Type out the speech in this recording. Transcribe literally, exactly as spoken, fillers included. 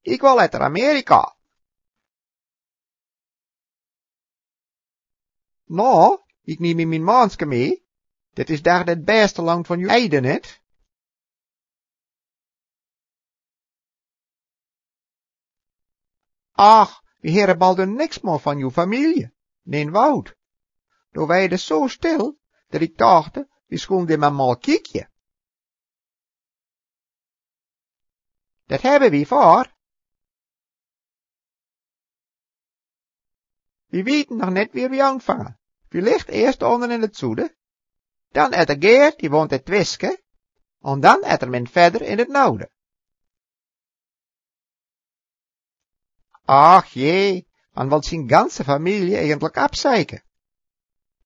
Ik wil uit Amerika. Nou, ik neem in mijn maanske mee. Dit is daar het beste land van je eiden, niet? Ach, we heren balden niks meer van uw familie. Nee, woud. Door wij dus zo stil, dat ik dacht, we schoen maar mal kijken. Dat hebben we voor. We weten nog net wie we aanvangen. We ligt eerst onder in het zuiden. Dan et de Geert, die woont in het Wiske. En dan et er men verder in het noorden. Ach jee, man wil zijn ganse familie eigenlijk afzeiken.